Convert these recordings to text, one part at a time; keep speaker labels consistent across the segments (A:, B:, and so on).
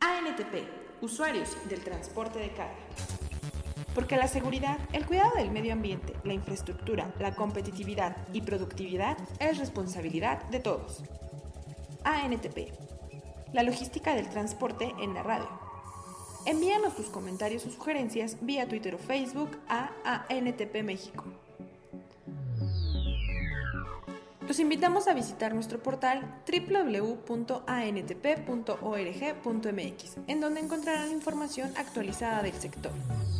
A: ANTP, usuarios del transporte de carga. Porque la seguridad, el cuidado del medio ambiente, la infraestructura, la competitividad y productividad es responsabilidad de todos. ANTP, la logística del transporte en la radio. Envíanos tus comentarios o sugerencias vía Twitter o Facebook a ANTP México. Los invitamos a visitar nuestro portal www.antp.org.mx, en donde encontrarán información actualizada del sector.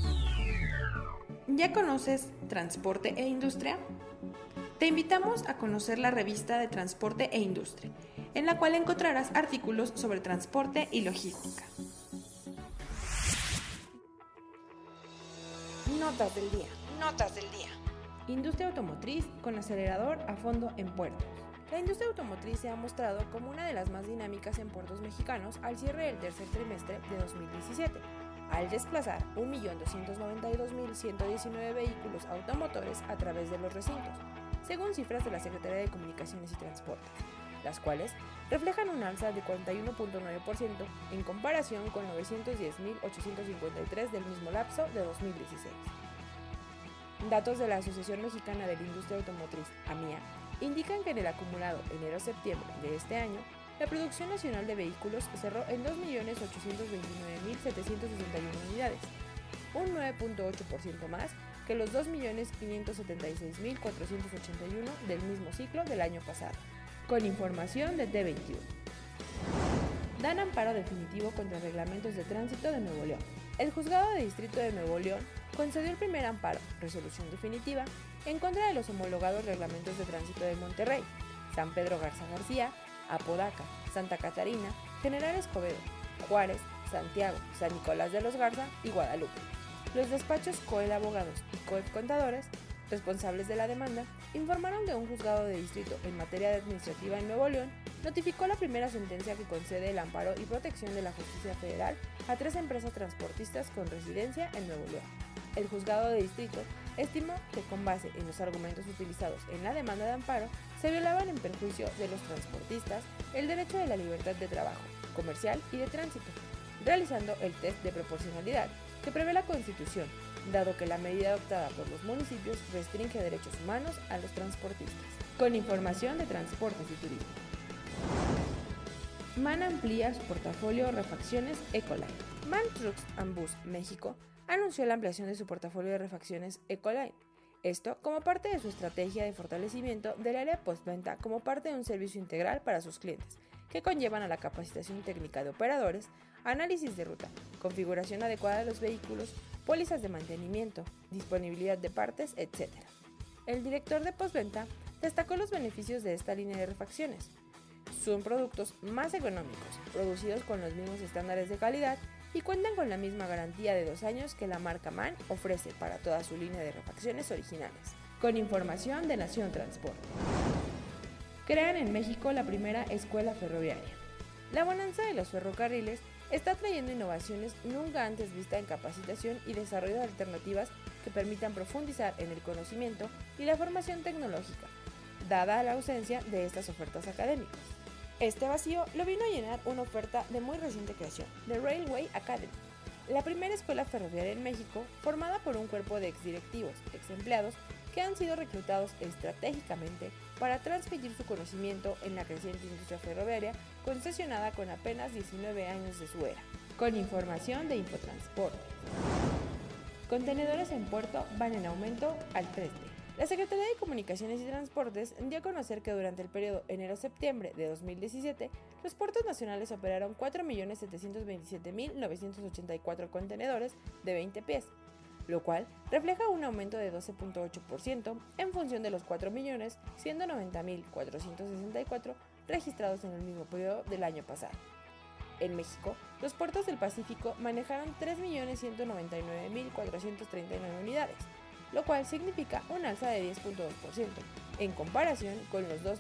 A: ¿Ya conoces Transporte e Industria? Te invitamos a conocer la revista de Transporte e Industria, en la cual encontrarás artículos sobre transporte y logística. Notas del día. Industria automotriz con acelerador a fondo en puertos. La industria automotriz se ha mostrado como una de las más dinámicas en puertos mexicanos al cierre del tercer trimestre de 2017, al desplazar 1.292.119 vehículos automotores a través de los recintos, según cifras de la Secretaría de Comunicaciones y Transportes, las cuales reflejan un alza de 41.9% en comparación con 910.853 del mismo lapso de 2016. Datos de la Asociación Mexicana de la Industria Automotriz, AMIA, indican que en el acumulado enero-septiembre de este año, la producción nacional de vehículos cerró en 2.829.761 unidades, un 9.8% más que los 2.576.481 del mismo ciclo del año pasado. Con información de T21. Dan amparo definitivo contra reglamentos de tránsito de Nuevo León. El Juzgado de Distrito de Nuevo León concedió el primer amparo, resolución definitiva, en contra de los homologados reglamentos de tránsito de Monterrey, San Pedro Garza García, Apodaca, Santa Catarina, General Escobedo, Juárez, Santiago, San Nicolás de los Garza y Guadalupe. Los despachos Coel Abogados y COEF Contadores, responsables de la demanda, informaron que un juzgado de distrito en materia administrativa en Nuevo León notificó la primera sentencia que concede el amparo y protección de la justicia federal a 3 empresas transportistas con residencia en Nuevo León. El juzgado de distrito estimó que con base en los argumentos utilizados en la demanda de amparo se violaban en perjuicio de los transportistas el derecho de la libertad de trabajo, comercial y de tránsito, realizando el test de proporcionalidad que prevé la Constitución, dado que la medida adoptada por los municipios restringe derechos humanos a los transportistas. Con información de Transportes y Turismo. MAN amplía su portafolio refacciones Ecoline. MAN Trucks and Bus México anunció la ampliación de su portafolio de refacciones Ecoline. Esto como parte de su estrategia de fortalecimiento del área postventa como parte de un servicio integral para sus clientes, que conllevan a la capacitación técnica de operadores, análisis de ruta, configuración adecuada de los vehículos, pólizas de mantenimiento, disponibilidad de partes, etc. El director de postventa destacó los beneficios de esta línea de refacciones. Son productos más económicos, producidos con los mismos estándares de calidad y cuentan con la misma garantía de 2 años que la marca MAN ofrece para toda su línea de refacciones originales. Con información de Nación Transporte. Crean en México la primera escuela ferroviaria. La bonanza de los ferrocarriles está trayendo innovaciones nunca antes vistas en capacitación y desarrollo de alternativas que permitan profundizar en el conocimiento y la formación tecnológica, dada la ausencia de estas ofertas académicas. Este vacío lo vino a llenar una oferta de muy reciente creación, The Railway Academy, la primera escuela ferroviaria en México formada por un cuerpo de exdirectivos, exempleados, que han sido reclutados estratégicamente para transmitir su conocimiento en la creciente industria ferroviaria concesionada con apenas 19 años de su era. Con información de Infotransporte. Contenedores en puerto van en aumento al 3D. La Secretaría de Comunicaciones y Transportes dio a conocer que durante el periodo enero-septiembre de 2017, los puertos nacionales operaron 4.727.984 contenedores de 20 pies, lo cual refleja un aumento de 12.8% en función de los 4.190.464 registrados en el mismo periodo del año pasado. En México, los puertos del Pacífico manejaron 3.199.439 unidades, lo cual significa un alza de 10.2% en comparación con los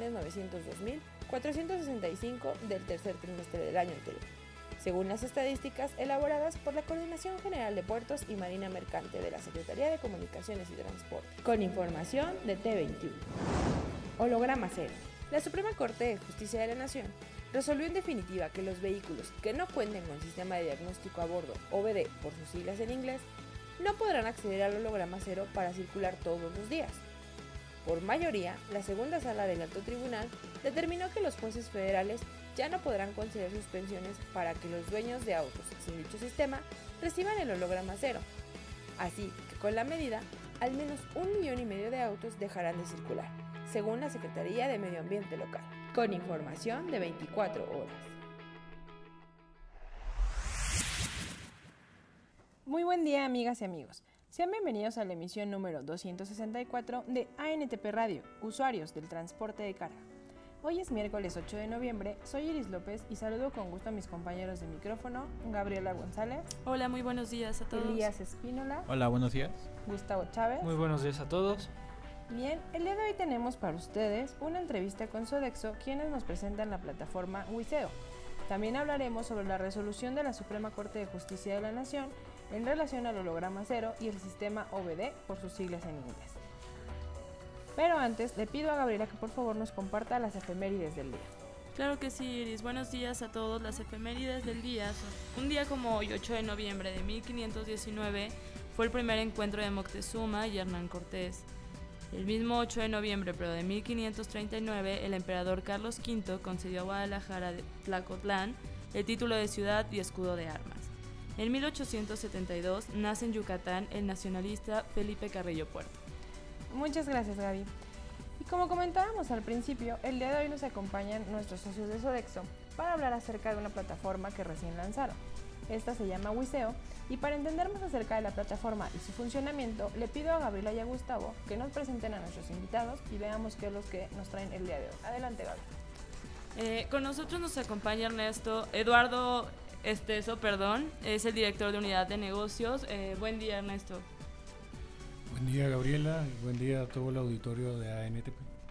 A: 2.902.465 del tercer trimestre del año anterior, según las estadísticas elaboradas por la Coordinación General de Puertos y Marina Mercante de la Secretaría de Comunicaciones y Transporte, con información de T21. Holograma cero. La Suprema Corte de Justicia de la Nación resolvió en definitiva que los vehículos que no cuenten con sistema de diagnóstico a bordo, OBD por sus siglas en inglés, no podrán acceder al holograma cero para circular todos los días. Por mayoría, la segunda sala del alto tribunal determinó que los jueces federales ya no podrán conceder suspensiones para que los dueños de autos sin dicho sistema reciban el holograma cero. Así que con la medida, al menos 1,5 millones de autos dejarán de circular, según la Secretaría de Medio Ambiente local, con información de 24 horas.
B: Muy buen día, amigas y amigos. Sean bienvenidos a la emisión número 264 de ANTP Radio, usuarios del transporte de carga. Hoy es miércoles 8 de noviembre, soy Iris López y saludo con gusto a mis compañeros de micrófono, Gabriela González.
C: Hola, muy buenos días a todos.
B: Elías Espínola.
D: Hola, buenos días.
B: Gustavo Chávez.
D: Muy buenos días a todos.
B: Bien, el día de hoy tenemos para ustedes una entrevista con Sodexo, quienes nos presentan la plataforma Wiseo. También hablaremos sobre la resolución de la Suprema Corte de Justicia de la Nación en relación al holograma cero y el sistema OBD por sus siglas en inglés. Pero antes, le pido a Gabriela que por favor nos comparta las efemérides del día.
C: Claro que sí, Iris. Buenos días a todos. Las efemérides del día son un día como hoy, 8 de noviembre de 1519, fue el primer encuentro de Moctezuma y Hernán Cortés. El mismo 8 de noviembre, pero de 1539, el emperador Carlos V concedió a Guadalajara de Tlacotlán el título de ciudad y escudo de armas. En 1872 nace en Yucatán el nacionalista Felipe Carrillo Puerto.
B: Muchas gracias, Gaby. Y como comentábamos al principio, el día de hoy nos acompañan nuestros socios de Sodexo para hablar acerca de una plataforma que recién lanzaron. Esta se llama Wiseo, y para entender más acerca de la plataforma y su funcionamiento, le pido a Gabriela y a Gustavo que nos presenten a nuestros invitados y veamos qué es lo que nos traen el día de hoy. Adelante, Gaby.
C: Con nosotros nos acompaña Eduardo Esteso, es el director de unidad de negocios. Buen día, Ernesto.
E: Buen día, Gabriela, y buen día a todo el auditorio de ANTP.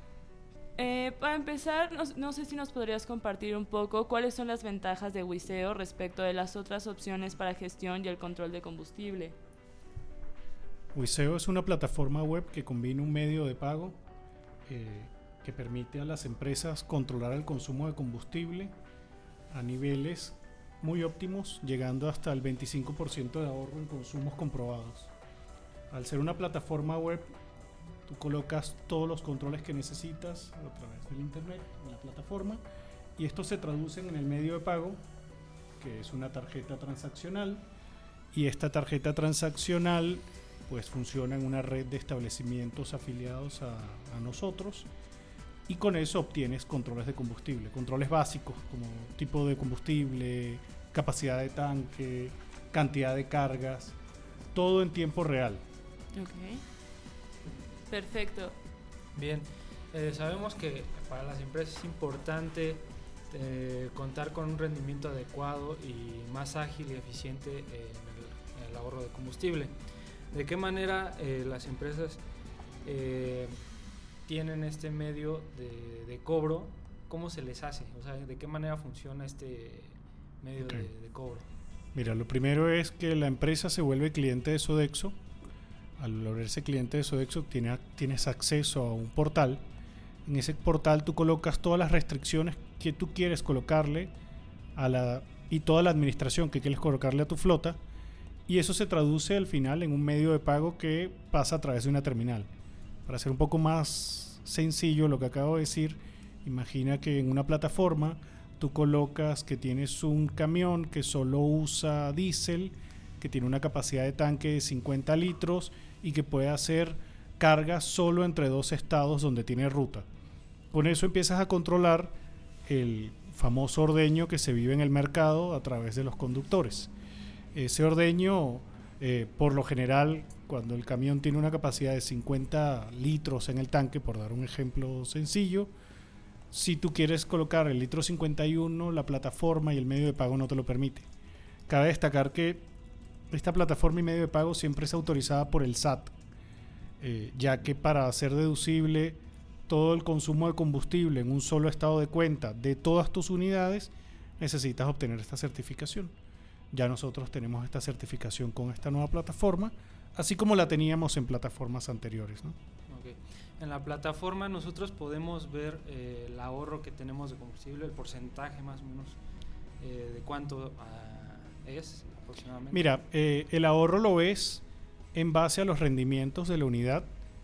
C: Para empezar, no sé si nos podrías compartir un poco cuáles son las ventajas de Wiseo respecto de las otras opciones para gestión y el control de combustible.
E: Wiseo es una plataforma web que combina un medio de pago que permite a las empresas controlar el consumo de combustible a niveles muy óptimos, llegando hasta el 25% de ahorro en consumos comprobados. Al ser una plataforma web, tú colocas todos los controles que necesitas a través del internet, en la plataforma, y esto se traduce en el medio de pago, que es una tarjeta transaccional, y esta tarjeta transaccional pues funciona en una red de establecimientos afiliados a nosotros, y con eso obtienes controles de combustible, controles básicos como tipo de combustible, capacidad de tanque, cantidad de cargas, todo en tiempo real.
C: Ok. Perfecto.
D: Bien, sabemos que para las empresas es importante contar con un rendimiento adecuado y más ágil y eficiente en el ahorro de combustible. ¿De qué manera las empresas tienen este medio de cobro? ¿Cómo se les hace? O sea, ¿de qué manera funciona este medio de cobro?
E: Mira, lo primero es que la empresa se vuelve cliente de Sodexo. Al volverse cliente de Sodexo tienes acceso a un portal. En ese portal tú colocas todas las restricciones que tú quieres colocarle y toda la administración que quieres colocarle a tu flota, y eso se traduce al final en un medio de pago que pasa a través de una terminal. Para hacer un poco más sencillo lo que acabo de decir, imagina que en una plataforma tú colocas que tienes un camión que solo usa diésel, que tiene una capacidad de tanque de 50 litros y que puede hacer cargas solo entre dos estados donde tiene ruta. Con eso empiezas a controlar el famoso ordeño que se vive en el mercado a través de los conductores. Ese ordeño, por lo general, cuando el camión tiene una capacidad de 50 litros en el tanque, por dar un ejemplo sencillo, si tú quieres colocar el litro 51, la plataforma y el medio de pago no te lo permite. Cabe destacar que esta plataforma y medio de pago siempre es autorizada por el SAT, ya que para hacer deducible todo el consumo de combustible en un solo estado de cuenta de todas tus unidades, necesitas obtener esta certificación. Ya nosotros tenemos esta certificación con esta nueva plataforma, así como la teníamos en plataformas anteriores, ¿no?
D: Ok. En la plataforma nosotros podemos ver el ahorro que tenemos de combustible, el porcentaje más o menos de cuánto es aproximadamente.
E: Mira, el ahorro lo ves en base a los rendimientos de la unidad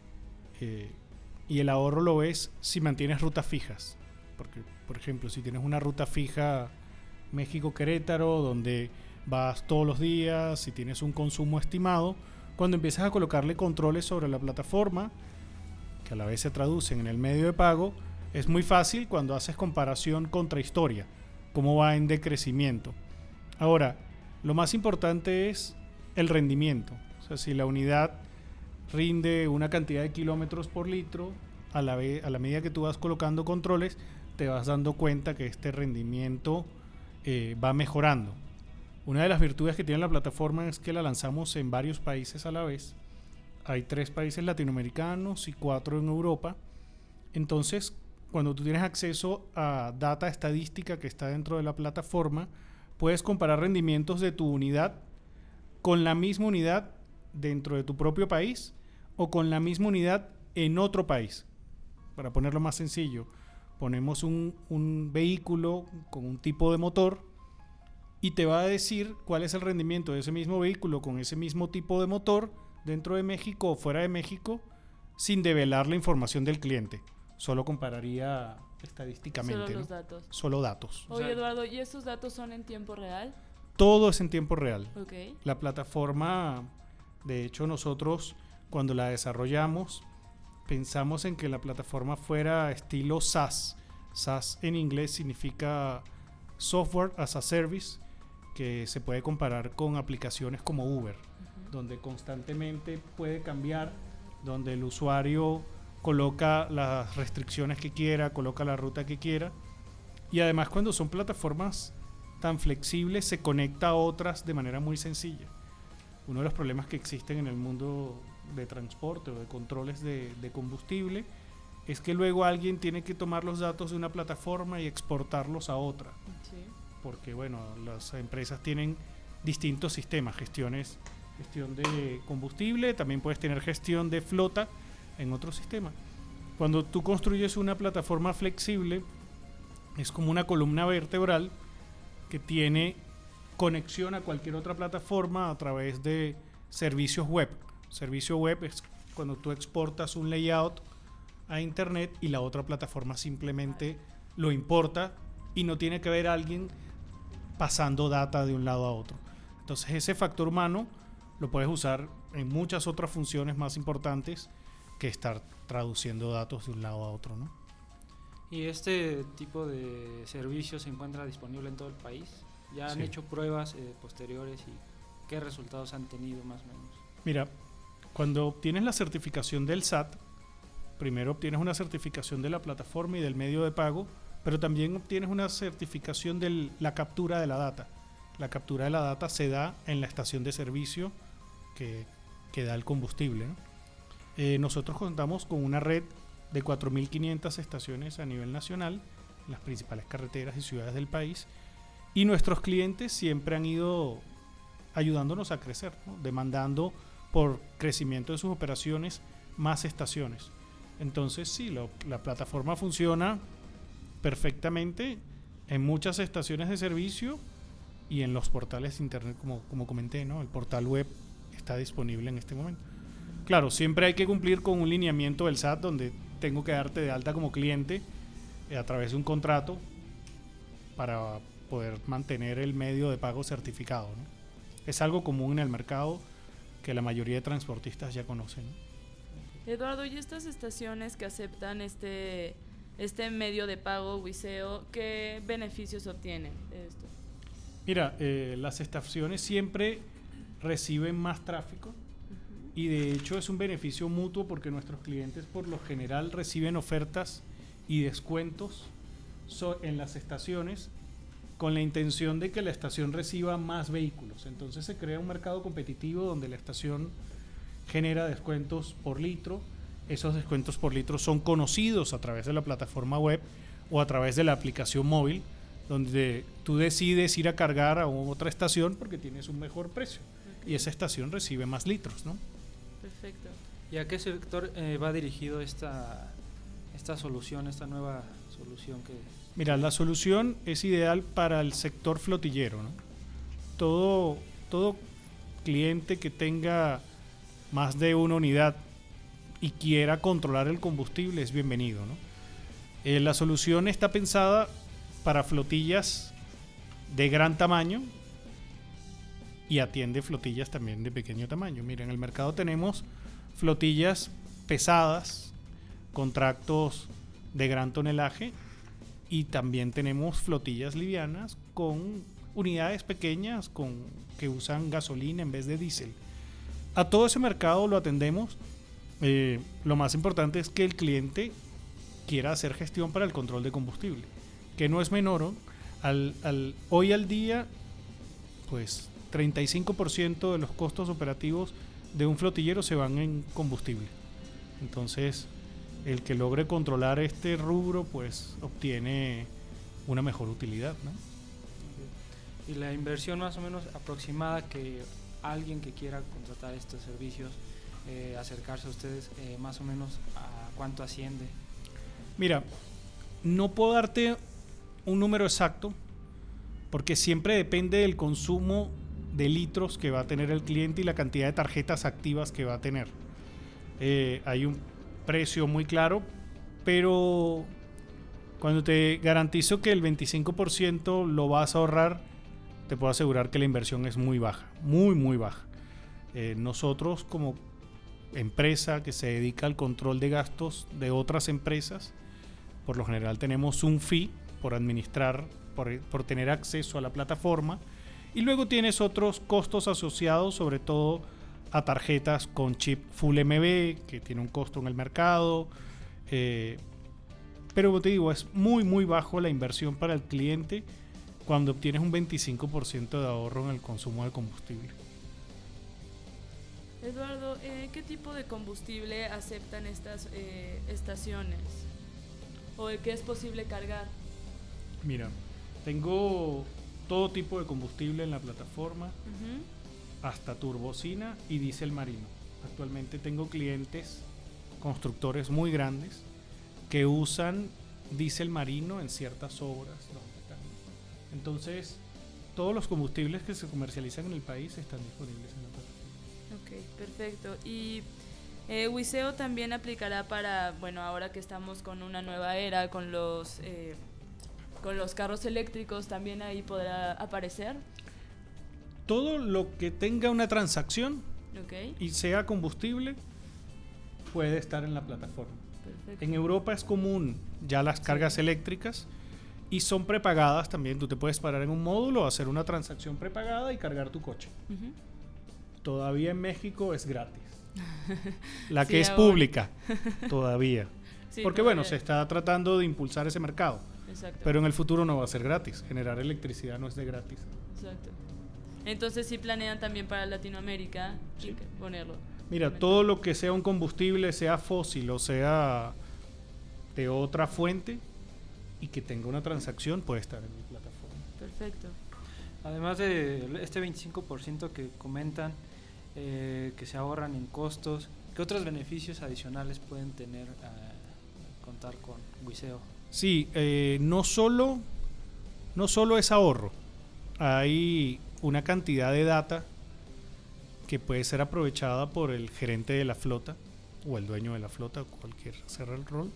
E: y el ahorro lo ves si mantienes rutas fijas. Porque, por ejemplo, si tienes una ruta fija México-Querétaro, donde vas todos los días, si tienes un consumo estimado, cuando empiezas a colocarle controles sobre la plataforma, que a la vez se traducen en el medio de pago, es muy fácil cuando haces comparación contra historia, cómo va en decrecimiento. Ahora, lo más importante es el rendimiento. O sea, si la unidad rinde una cantidad de kilómetros por litro, a la medida que tú vas colocando controles, te vas dando cuenta que este rendimiento va mejorando. Una de las virtudes que tiene la plataforma es que la lanzamos en varios países a la vez. Hay 3 países latinoamericanos y 4 en Europa. Entonces, cuando tú tienes acceso a data estadística que está dentro de la plataforma, puedes comparar rendimientos de tu unidad con la misma unidad dentro de tu propio país o con la misma unidad en otro país. Para ponerlo más sencillo, ponemos un vehículo con un tipo de motor y te va a decir cuál es el rendimiento de ese mismo vehículo con ese mismo tipo de motor dentro de México o fuera de México, sin develar la información del cliente. Solo compararía estadísticamente.
C: Solo los
E: ¿no?
C: datos.
E: Solo datos.
C: Oye, Eduardo, ¿y esos datos son en tiempo real?
E: Todo es en tiempo real.
C: Ok.
E: La plataforma, de hecho, nosotros cuando la desarrollamos, pensamos en que la plataforma fuera estilo SaaS. SaaS en inglés significa Software as a Service, que se puede comparar con aplicaciones como Uber, donde constantemente puede cambiar, donde el usuario coloca las restricciones que quiera, coloca la ruta que quiera, y además cuando son plataformas tan flexibles se conecta a otras de manera muy sencilla. Uno de los problemas que existen en el mundo de transporte o de controles de combustible es que luego alguien tiene que tomar los datos de una plataforma y exportarlos a otra,
C: Sí.
E: porque bueno, las empresas tienen distintos sistemas, gestión de combustible, también puedes tener gestión de flota en otro sistema. Cuando tú construyes una plataforma flexible, es como una columna vertebral que tiene conexión a cualquier otra plataforma a través de servicios web. Servicio web es cuando tú exportas un layout a internet y la otra plataforma simplemente lo importa y no tiene que haber alguien pasando data de un lado a otro. Entonces ese factor humano lo puedes usar en muchas otras funciones más importantes que estar traduciendo datos de un lado a otro, ¿no?
D: ¿Y este tipo de servicio se encuentra disponible en todo el país? ¿Ya han
E: Sí.
D: hecho pruebas posteriores y qué resultados han tenido más o menos?
E: Mira, cuando obtienes la certificación del SAT, primero obtienes una certificación de la plataforma y del medio de pago, pero también obtienes una certificación de la captura de la data. La captura de la data se da en la estación de servicio que da el combustible, ¿no? Nosotros contamos con una red de 4.500 estaciones a nivel nacional, en las principales carreteras y ciudades del país, y nuestros clientes siempre han ido ayudándonos a crecer, ¿no? Demandando por crecimiento de sus operaciones más estaciones. Entonces sí, la plataforma funciona perfectamente en muchas estaciones de servicio y en los portales de internet, como comenté, ¿no? El portal web está disponible en este momento. Claro, siempre hay que cumplir con un lineamiento del SAT donde tengo que darte de alta como cliente a través de un contrato para poder mantener el medio de pago certificado, ¿no? Es algo común en el mercado que la mayoría de transportistas ya conocen, ¿no?
C: Eduardo, ¿y estas estaciones que aceptan este medio de pago, Wiseo, qué beneficios obtienen de esto?
E: Mira, las estaciones siempre reciben más tráfico y de hecho es un beneficio mutuo porque nuestros clientes por lo general reciben ofertas y descuentos en las estaciones con la intención de que la estación reciba más vehículos. Entonces se crea un mercado competitivo donde la estación genera descuentos por litro. Esos descuentos por litro son conocidos a través de la plataforma web o a través de la aplicación móvil, donde tú decides ir a cargar a otra estación porque tienes un mejor precio y esa estación recibe más litros, ¿no?
C: Perfecto.
D: ¿Y a qué sector va dirigido esta solución, esta nueva solución que...
E: Mira, la solución es ideal para el sector flotillero, ¿no? Todo cliente que tenga más de una unidad y quiera controlar el combustible es bienvenido, ¿no? La solución está pensada para flotillas de gran tamaño y atiende flotillas también de pequeño tamaño. Mira, en el mercado tenemos flotillas pesadas con tractos de gran tonelaje y también tenemos flotillas livianas con unidades pequeñas que usan gasolina en vez de diésel. A todo ese mercado lo atendemos. Lo más importante es que el cliente quiera hacer gestión para el control de combustible, que no es menor, ¿no? Hoy al día, pues 35% de los costos operativos de un flotillero se van en combustible. Entonces, el que logre controlar este rubro, pues obtiene una mejor utilidad, ¿no?
D: Y la inversión más o menos aproximada que alguien que quiera contratar estos servicios, acercarse a ustedes, más o menos a cuánto asciende.
E: Mira, no puedo darte un número exacto porque siempre depende del consumo de litros que va a tener el cliente y la cantidad de tarjetas activas que va a tener. Hay un precio muy claro, pero cuando te garantizo que el 25% lo vas a ahorrar, te puedo asegurar que la inversión es muy baja, muy baja. Nosotros como empresa que se dedica al control de gastos de otras empresas, por lo general tenemos un fee por administrar, por tener acceso a la plataforma, y luego tienes otros costos asociados, sobre todo a tarjetas con chip Full MB, que tiene un costo en el mercado, pero como te digo, es muy bajo la inversión para el cliente cuando obtienes un 25% de ahorro en el consumo de combustible.
C: Eduardo, ¿qué tipo de combustible aceptan estas estaciones? ¿O de qué es posible cargar?
E: Mira, tengo todo tipo de combustible en la plataforma, hasta turbocina y diésel marino. Actualmente tengo clientes, constructores muy grandes, que usan diésel marino en ciertas obras. Entonces, todos los combustibles que se comercializan en el país están disponibles en la plataforma.
C: Ok, perfecto. Y Wiseo también aplicará para, bueno, ahora que estamos con una nueva era, con los carros eléctricos, ¿también ahí podrá aparecer?
E: Todo lo que tenga una transacción y sea combustible puede estar en la plataforma.
C: Perfecto.
E: En Europa es común ya las cargas eléctricas y son prepagadas también. Tú te puedes parar en un módulo, hacer una transacción prepagada y cargar tu coche. Todavía en México es gratis. La que es pública, todavía.
C: Sí,
E: porque
C: todavía.
E: bueno, se está tratando de impulsar ese mercado.
C: Exacto.
E: Pero en el futuro no va a ser gratis. Generar electricidad no es de gratis.
C: Exacto. Entonces sí planean también para Latinoamérica ponerlo.
E: Mira, todo lo que sea un combustible, sea fósil o sea de otra fuente y que tenga una transacción, puede estar en mi plataforma.
C: Perfecto.
D: Además de este 25% que comentan, que se ahorran en costos, ¿qué otros beneficios adicionales pueden tener contar con Wiseo?
E: Sí, no solo es ahorro, hay una cantidad de data que puede ser aprovechada por el gerente de la flota o el dueño de la flota, cualquier sea el rol.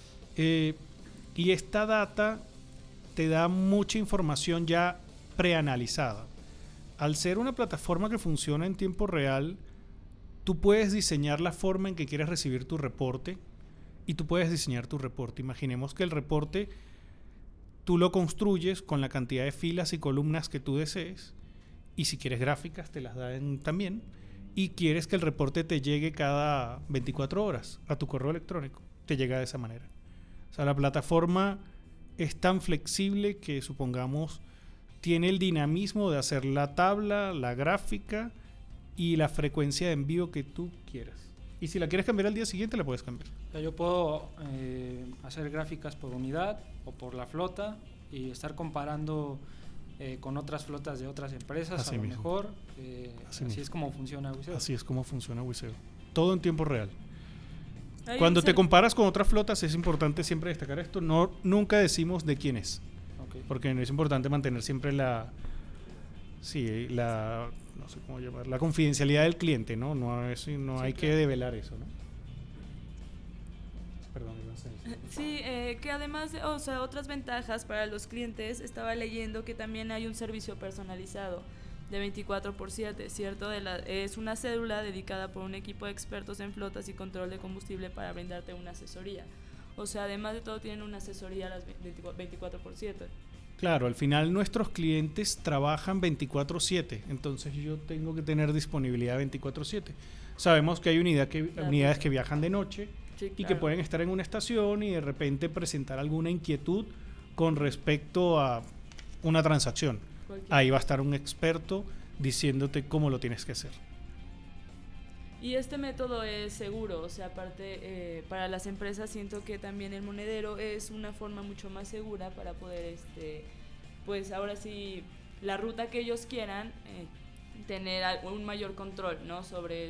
E: Y esta data te da mucha información ya preanalizada. Al ser una plataforma que funciona en tiempo real, tú puedes diseñar la forma en que quieres recibir tu reporte y tú puedes diseñar tu reporte. Imaginemos que el reporte tú lo construyes con la cantidad de filas y columnas que tú desees, y si quieres gráficas te las dan también, y quieres que el reporte te llegue cada 24 horas a tu correo electrónico, te llega de esa manera. O sea, la plataforma es tan flexible que, supongamos, tiene el dinamismo de hacer la tabla, la gráfica y la frecuencia de envío que tú quieras. Y si la quieres cambiar al día siguiente, la puedes cambiar.
D: O sea, yo puedo hacer gráficas por unidad o por la flota y estar comparando con otras flotas de otras empresas.
E: Así
D: a lo
E: mismo.
D: mejor.
E: Así
D: Es como funciona Wiseo.
E: Así es como funciona Wiseo. Todo en tiempo real.
C: Hay
E: Cuando
C: un
E: te
C: ser-
E: comparas con otras flotas es importante siempre destacar esto. Nunca decimos de quién es,
D: Ok.
E: porque es importante mantener siempre no sé cómo llamar, la confidencialidad del cliente, ¿no? No hay que
C: claro.
E: develar eso, ¿no? Perdón, ibas a decir.
C: Sí, que además, o sea, otras ventajas para los clientes, estaba leyendo que también hay un servicio personalizado de 24/7, ¿cierto? Es una cédula dedicada por un equipo de expertos en flotas y control de combustible para brindarte una asesoría. O sea, además de todo tienen una asesoría a las 24/7.
E: Claro, al final nuestros clientes trabajan 24/7, entonces yo tengo que tener disponibilidad 24/7. Sabemos que hay
C: Claro.
E: unidades que viajan de noche
C: Sí,
E: y que
C: claro.
E: pueden estar en una estación y de repente presentar alguna inquietud con respecto a una transacción.
C: Cualquier-
E: Ahí va a estar un experto diciéndote cómo lo tienes que hacer.
C: Y este método es seguro, o sea, aparte para las empresas siento que también el monedero es una forma mucho más segura para poder, pues ahora sí, la ruta que ellos quieran, tener un mayor control, ¿no? Sobre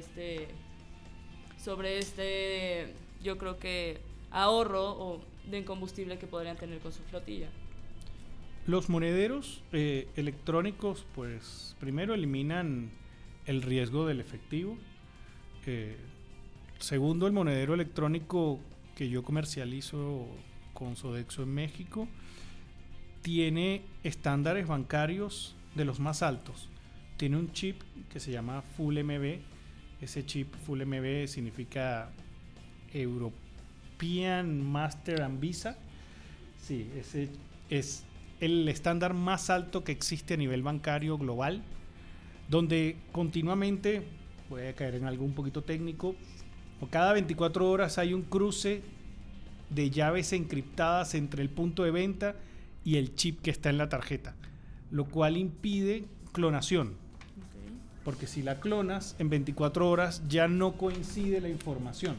C: yo creo que ahorro de combustible que podrían tener con su flotilla.
E: Los monederos electrónicos, pues primero eliminan el riesgo del efectivo. Segundo, el monedero electrónico que yo comercializo con Sodexo en México tiene estándares bancarios de los más altos. Tiene un chip que se llama Full MB. Ese chip Full MB significa European Master and Visa. Sí, ese es el estándar más alto que existe a nivel bancario global, donde continuamente, voy a caer en algo un poquito técnico, o cada 24 horas hay un cruce de llaves encriptadas entre el punto de venta y el chip que está en la tarjeta, lo cual impide clonación, porque si la clonas en 24 horas ya no coincide la información.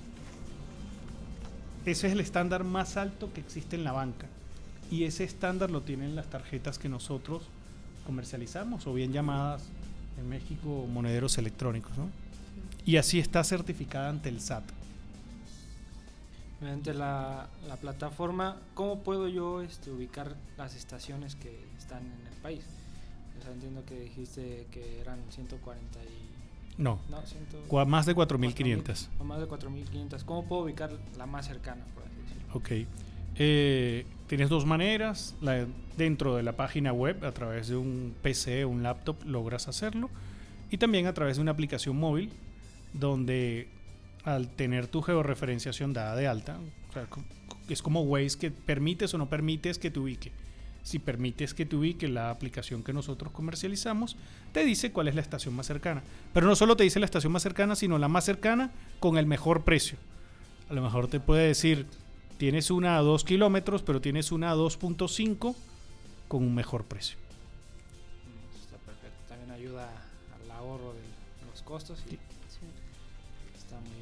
E: Ese es el estándar más alto que existe en la banca, y ese estándar lo tienen las tarjetas que nosotros comercializamos, o bien llamadas en México monederos electrónicos, ¿no? Y así está certificada ante el SAT.
D: Mediante la plataforma, ¿cómo puedo yo ubicar las estaciones que están en el país? O sea, entiendo que dijiste que eran 140 y...
E: No,
D: No, 100,
E: más de 4.500.
D: 4.000, o más de 4.500. ¿Cómo puedo ubicar la más cercana, por así decirlo?
E: Ok. Tienes dos maneras. Dentro de la página web, a través de un PC o un laptop, logras hacerlo. Y también a través de una aplicación móvil, donde al tener tu georreferenciación dada de alta, o sea, es como Waze, que permites o no permites que te ubique. Si permites que te ubique la aplicación que nosotros comercializamos, te dice cuál es la estación más cercana. Pero no solo te dice la estación más cercana, sino la más cercana con el mejor precio. A lo mejor te puede decir, tienes una a 2 kilómetros, pero tienes una a 2.5 con un mejor precio.
D: Está perfecto. También ayuda al ahorro de los costos y
E: Sí.
D: está muy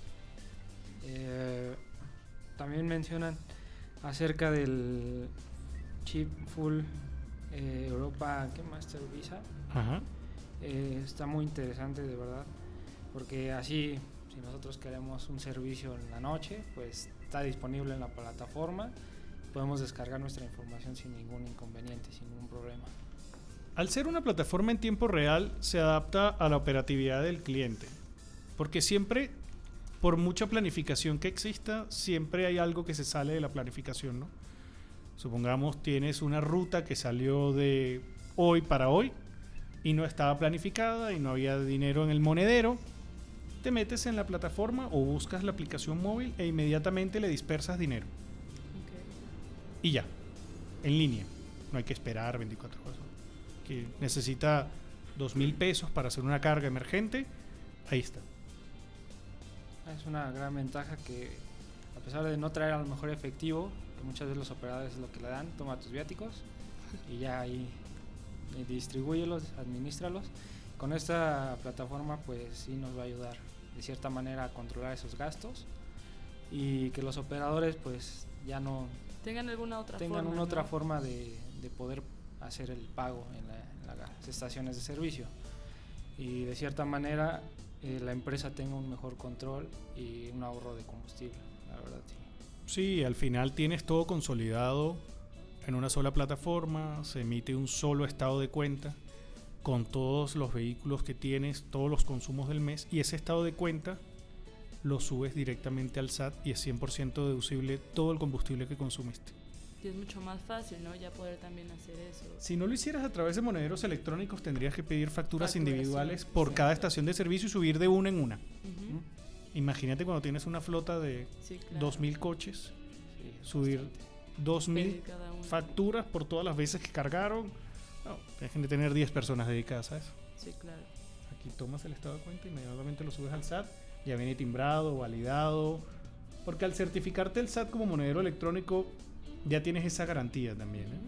D: bien. También mencionan acerca del chip Full Europa Master Visa.
E: Ajá.
D: Está muy interesante, de verdad, porque así, si nosotros queremos un servicio en la noche, pues está disponible en la plataforma, podemos descargar nuestra información sin ningún inconveniente, sin ningún problema.
E: Al ser una plataforma en tiempo real, se adapta a la operatividad del cliente, porque siempre, por mucha planificación que exista, siempre hay algo que se sale de la planificación, ¿no? Supongamos tienes una ruta que salió de hoy para hoy y no estaba planificada y no había dinero en el monedero. Te metes en la plataforma o buscas la aplicación móvil e inmediatamente le dispersas dinero. Y ya, en línea. No hay que esperar 24 horas. Que necesita 2.000 pesos para hacer una carga emergente, ahí está.
D: Es una gran ventaja que, a pesar de no traer a lo mejor efectivo, que muchas veces los operadores es lo que le dan, toma tus viáticos y ya ahí distribúyelos, administralos. Con esta plataforma pues sí nos va a ayudar de cierta manera a controlar esos gastos y que los operadores pues ya no
C: Tengan alguna otra
D: tengan
C: forma,
D: una otra
C: ¿no?
D: forma de poder hacer el pago en las estaciones de servicio, y de cierta manera la empresa tenga un mejor control y un ahorro de combustible, la verdad. Sí.
E: Sí, al final tienes todo consolidado en una sola plataforma, se emite un solo estado de cuenta con todos los vehículos que tienes, todos los consumos del mes, y ese estado de cuenta lo subes directamente al SAT y es 100% deducible todo el combustible que consumiste.
C: Y es mucho más fácil, ¿no? Ya poder también hacer eso.
E: Si no lo hicieras a través de monederos electrónicos, tendrías que pedir facturas individuales por
C: sí,
E: cada
C: claro.
E: estación de servicio y subir de una en una.
C: Ujú.
E: Imagínate cuando tienes una flota de
C: Sí, claro.
E: 2000 coches,
D: Sí,
E: subir
D: bastante.
E: 2000
C: Pedir cada uno.
E: facturas por todas las veces que cargaron. No, dejen de tener 10 personas dedicadas a eso.
C: Sí, claro.
E: Aquí tomas el estado de cuenta, inmediatamente lo subes al SAT, ya viene timbrado, validado, porque al certificarte el SAT como monedero electrónico ya tienes esa garantía también, ¿eh?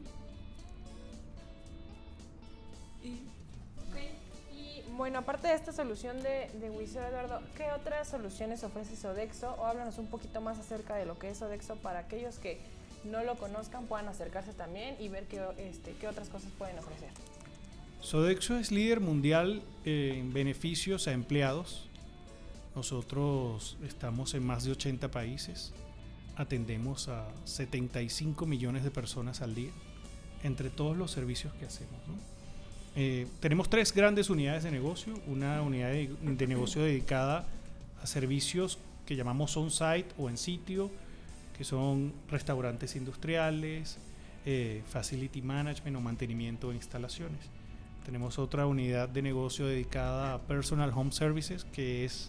B: Y bueno, aparte de esta solución de Wiseo, Eduardo, ¿qué otras soluciones ofrece Sodexo? O háblanos un poquito más acerca de lo que es Sodexo para aquellos que no lo conozcan, puedan acercarse también y ver qué otras cosas pueden ofrecer.
E: Sodexo es líder mundial en beneficios a empleados. Nosotros estamos en más de 80 países, atendemos a 75 millones de personas al día entre todos los servicios que hacemos, ¿no? Tenemos 3 grandes unidades de negocio, una unidad de negocio dedicada a servicios que llamamos on-site o en sitio, que son restaurantes industriales, facility management o mantenimiento de instalaciones. Tenemos otra unidad de negocio dedicada a personal home services, que es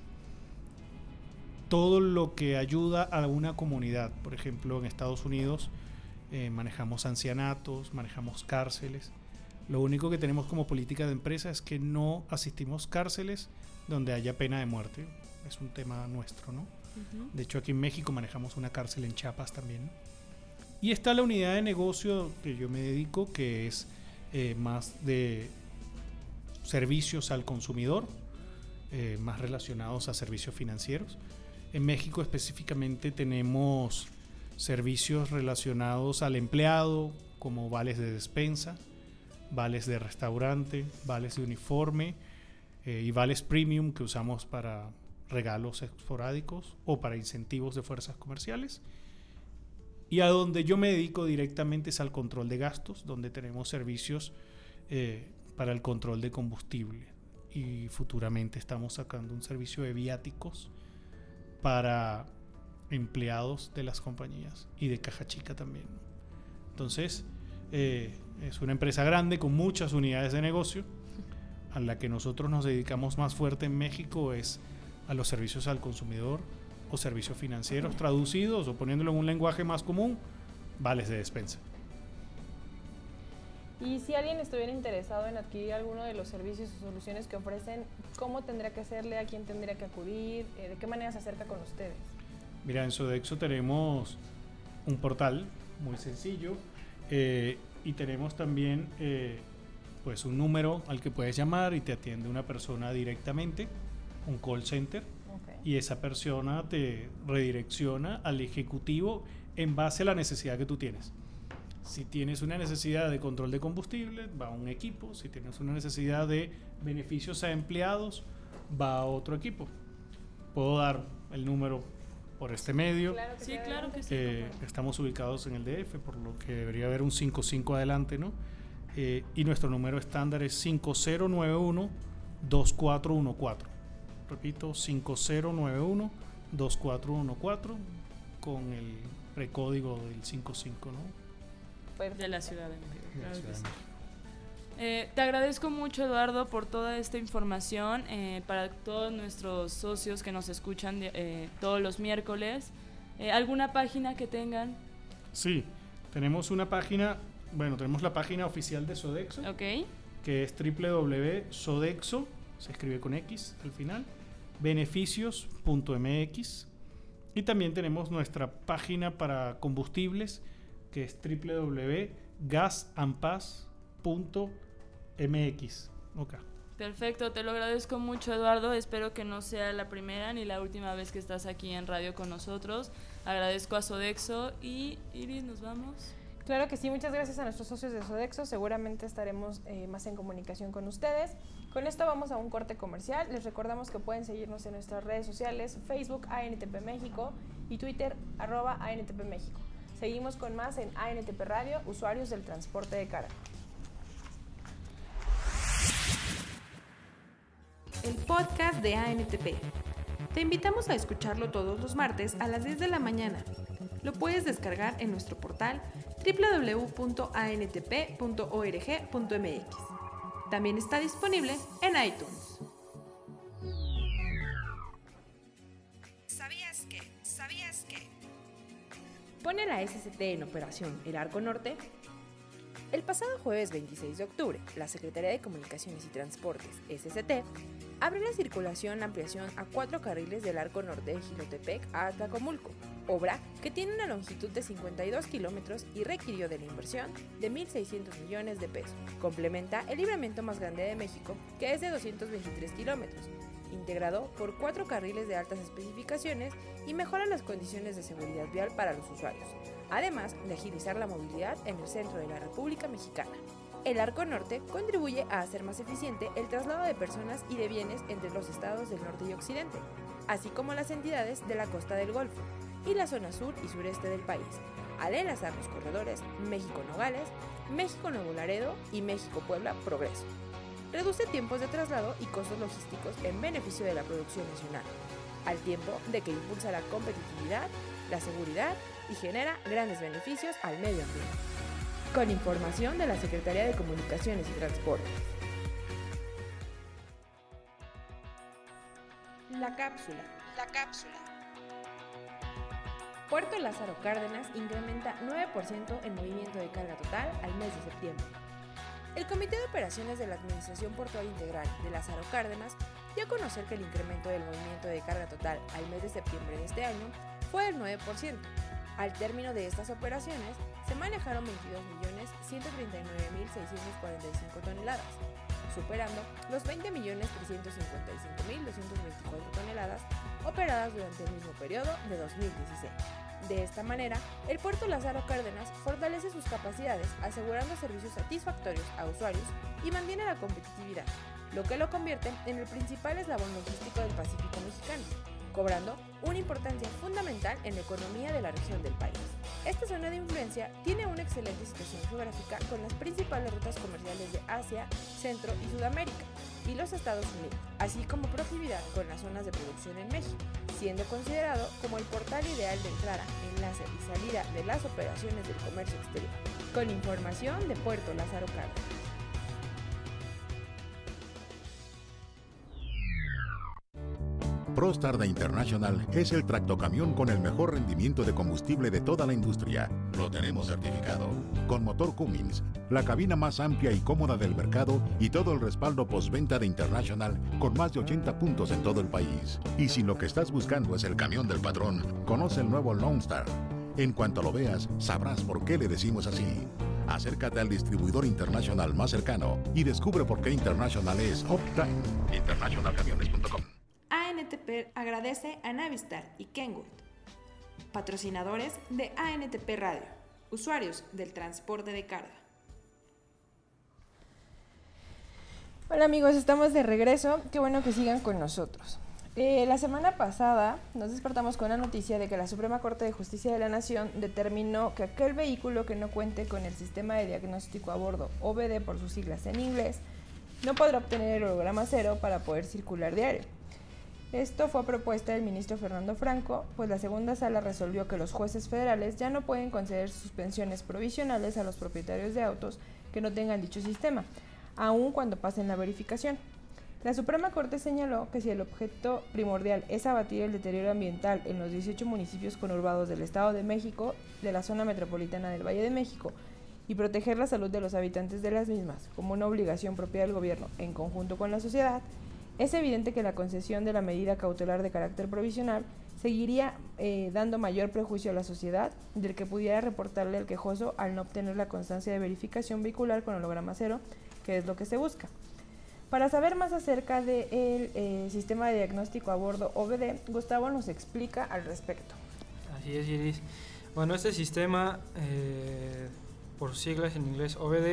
E: todo lo que ayuda a una comunidad. Por ejemplo, en Estados Unidos manejamos ancianatos, manejamos cárceles. Lo único que tenemos como política de empresa es que no asistimos cárceles donde haya pena de muerte. Es un tema nuestro, ¿no?
C: Ujú.
E: De hecho, aquí en México manejamos una cárcel en Chiapas también. Y está la unidad de negocio que yo me dedico, que es más de servicios al consumidor, más relacionados a servicios financieros. En México específicamente tenemos servicios relacionados al empleado, como vales de despensa, vales de restaurante, vales de uniforme y vales premium que usamos para regalos esporádicos o para incentivos de fuerzas comerciales. Y a donde yo me dedico directamente es al control de gastos, donde tenemos servicios para el control de combustible. Y futuramente estamos sacando un servicio de viáticos para empleados de las compañías y de caja chica también. Entonces, es una empresa grande con muchas unidades de negocio. A la que nosotros nos dedicamos más fuerte en México es a los servicios al consumidor o servicios financieros, traducidos o poniéndolo en un lenguaje más común, vales de despensa.
B: Y si alguien estuviera interesado en adquirir alguno de los servicios o soluciones que ofrecen, ¿cómo tendría que hacerle? ¿A quién tendría que acudir? ¿De qué manera se acerca con ustedes?
E: Mira, en Sodexo tenemos un portal muy sencillo y tenemos también pues un número al que puedes llamar y te atiende una persona directamente, un call center, y esa persona te redirecciona al ejecutivo en base a la necesidad que tú tienes. Si tienes una necesidad de control de combustible, va a un equipo. Si tienes una necesidad de beneficios a empleados, va a otro equipo. Puedo dar el número por este medio.
B: Claro que
C: Sí,
B: sí,
C: claro que sí.
E: Estamos ubicados en el DF, por lo que debería haber un 55 adelante, ¿no? Y nuestro número estándar es 5091-2414. Repito, 5091-2414 con el precódigo del 55, ¿no?
C: De la Ciudad de México.
E: De la
C: Claro que
E: Ciudad de
C: sí.
E: México.
C: Te agradezco mucho, Eduardo, por toda esta información. Para todos nuestros socios que nos escuchan todos los miércoles, ¿alguna página que tengan?
E: Sí, tenemos una página, bueno, tenemos la página oficial de Sodexo,
C: Ok.
E: que es www.sodexo, se escribe con X al final, beneficios.mx, y también tenemos nuestra página para combustibles, que es www.gasandpaz.mx. Okay.
C: Perfecto, te lo agradezco mucho, Eduardo. Espero que no sea la primera ni la última vez que estás aquí en radio con nosotros. Agradezco a Sodexo y Iris, ¿nos vamos?
B: Claro que sí, muchas gracias a nuestros socios de Sodexo. Seguramente estaremos más en comunicación con ustedes. Con esto vamos a un corte comercial. Les recordamos que pueden seguirnos en nuestras redes sociales, Facebook ANTP México y Twitter @ANTP México. Seguimos con más en ANTP Radio, usuarios del transporte de carga.
A: El podcast de ANTP. Te invitamos a escucharlo todos los martes a las 10 de la mañana. Lo puedes descargar en nuestro portal www.antp.org.mx. También está disponible en iTunes. ¿Sabías que? ¿Pone la SCT en operación el Arco Norte? El pasado jueves 26 de octubre, la Secretaría de Comunicaciones y Transportes, SCT, abrió la circulación ampliación a 4 carriles del Arco Norte de Jilotepec a Atlacomulco, obra que tiene una longitud de 52 kilómetros y requirió de la inversión de 1.600 millones de pesos. Complementa el libramiento más grande de México, que es de 223 kilómetros, integrado por 4 carriles de altas especificaciones y mejora las condiciones de seguridad vial para los usuarios, además de agilizar la movilidad en el centro de la República Mexicana. El Arco Norte contribuye a hacer más eficiente el traslado de personas y de bienes entre los estados del norte y occidente, así como las entidades de la costa del Golfo y la zona sur y sureste del país, al enlazar los corredores México-Nogales, México-Nuevo Laredo y México-Puebla Progreso. Reduce tiempos de traslado y costos logísticos en beneficio de la producción nacional, al tiempo de que impulsa la competitividad, la seguridad y genera grandes beneficios al medio ambiente. Con información de la Secretaría de Comunicaciones y Transportes. La cápsula. Puerto Lázaro Cárdenas incrementa 9% el movimiento de carga total al mes de septiembre. El Comité de Operaciones de la Administración Portuaria Integral de Lázaro Cárdenas dio a conocer que el incremento del movimiento de carga total al mes de septiembre de este año fue del 9%. Al término de estas operaciones, se manejaron 22.139.645 toneladas, superando los 20.355.224 toneladas operadas durante el mismo periodo de 2016. De esta manera, el Puerto Lázaro Cárdenas fortalece sus capacidades asegurando servicios satisfactorios a usuarios y mantiene la competitividad, lo que lo convierte en el principal eslabón logístico del Pacífico mexicano, cobrando una importancia fundamental en la economía de la región del país. Esta zona de influencia tiene una excelente situación geográfica con las principales rutas comerciales de Asia, Centro y Sudamérica y los Estados Unidos, así como proximidad con las zonas de producción en México, siendo considerado como el portal ideal de entrada, enlace y salida de las operaciones del comercio exterior. Con información de Puerto Lázaro Cárdenas.
F: ProStar International es el tractocamión con el mejor rendimiento de combustible de toda la industria. Lo tenemos certificado. Con motor Cummins, la cabina más amplia y cómoda del mercado y todo el respaldo postventa de International con más de 80 puntos en todo el país. Y si lo que estás buscando es el camión del patrón, conoce el nuevo Lone Star. En cuanto lo veas, sabrás por qué le decimos así. Acércate al distribuidor International más cercano y descubre por qué International es Uptime. Internationalcamiones.com.
A: ANTP agradece a Navistar y Kenwood, patrocinadores de ANTP Radio, usuarios del transporte de carga.
B: Hola amigos, estamos de regreso. Qué bueno que sigan con nosotros. La semana pasada nos despertamos con la noticia de que la Suprema Corte de Justicia de la Nación determinó que aquel vehículo que no cuente con el sistema de diagnóstico a bordo, OBD por sus siglas en inglés, no podrá obtener el holograma cero para poder circular diario. Esto fue a propuesta del ministro Fernando Franco, pues la segunda sala resolvió que los jueces federales ya no pueden conceder suspensiones provisionales a los propietarios de autos que no tengan dicho sistema, aun cuando pasen la verificación. La Suprema Corte señaló que si el objeto primordial es abatir el deterioro ambiental en los 18 municipios conurbados del Estado de México, de la zona metropolitana del Valle de México, y proteger la salud de los habitantes de las mismas como una obligación propia del gobierno en conjunto con la sociedad, es evidente que la concesión de la medida cautelar de carácter provisional seguiría dando mayor prejuicio a la sociedad del que pudiera reportarle al quejoso al no obtener la constancia de verificación vehicular con holograma cero, que es lo que se busca. Para saber más acerca del sistema de diagnóstico a bordo OBD, Gustavo nos explica al respecto.
D: Así es, Iris. Bueno, este sistema, por siglas en inglés OBD,